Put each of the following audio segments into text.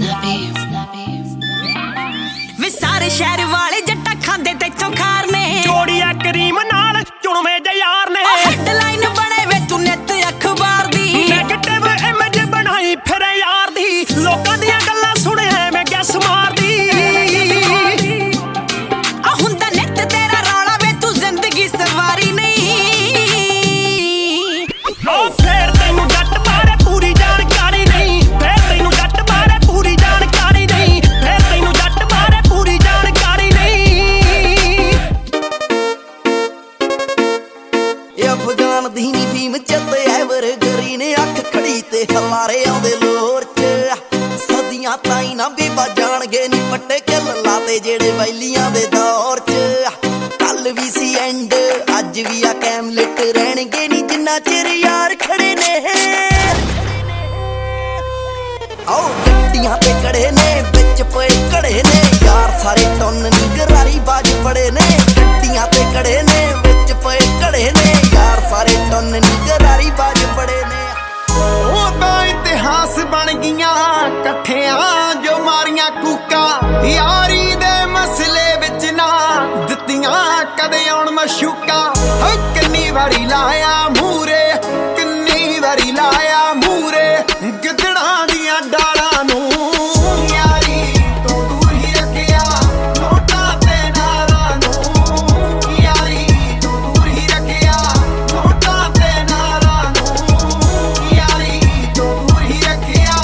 वे सारे शहर वाले जट्टा खांदे तैथों खार ने जोड़िया करीम नाल चुनवे जे यार ने हेडलाइन बने वे तू नित अखबार दी नेगेटिव इमेज बनाई फिर यार दी लोकां दियां गल्लां सुने मैं गैस मार दी आ हुंदा नित तेरा रौला वे तू जिंदगी सवारी नहीं ओ फिर तैनू जट बारे पूरी जानकारी नहीं फिर तैनू जट बारे पूरी जानकारी नहीं फिर तैनू जट बारे पूरी जानकारी नहीं ये अफगान दी नी भीम चते एवर गरी ने अख खड़ी ते हमारे आउंदे लोर च सदियां ताई ना बीबा जाणगे नी पट्टे किल लाते जेड़े वैलियां दे दौर च कल भी सी एंड अज भी आ कैमलेट रहणगे नी जिन्ना चिर यार खड़े ने आओ गड्डियां ते खड़े ने विच पे खड़े ने यार सारे टन नी गरारी बाज पड़े ने गड्डियां ते खड़े ने विच पे खड़े ने यार सारे टन नी गरारी बाज पड़े ने ओ तो इतिहास बन गईयां कट्ठियां जो मारियां कूका यारी दे मसले विच ना दित्तियां कदे आउण मशूका हो किन्नी वारी लाया मूरे किन्नी वारी लाया मूरे गिद्धड़ां दियां डालां नूं यारी तो दूर ही रखिया नोटां ते नारां नूं यारी तो दूर ही रखिया नोटां ते नारां नूं यारी तो दूर ही रखिया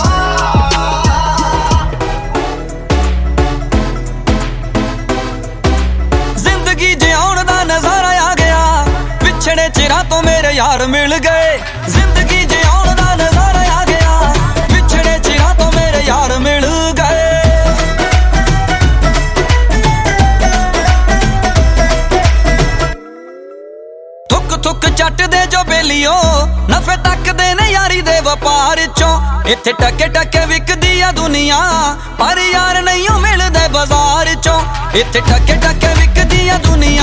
जिंदगी जिउण दा नज़ारा आ गया पिछड़े चिरां तो मेरे यार मिल गए जिंदगी जिउण दा नज़ारा आ गया पिछड़े चिरां तो मेरे यार मिल गए थुक थुक चट दे जो बेलियो नफे तक दे ने यारी दे वपार चों इत्थे टके टके विकदी आ दुनिया पर यार नहीं मिलदे बाजार चों इत्थे टके टके विकदी आ दुनिया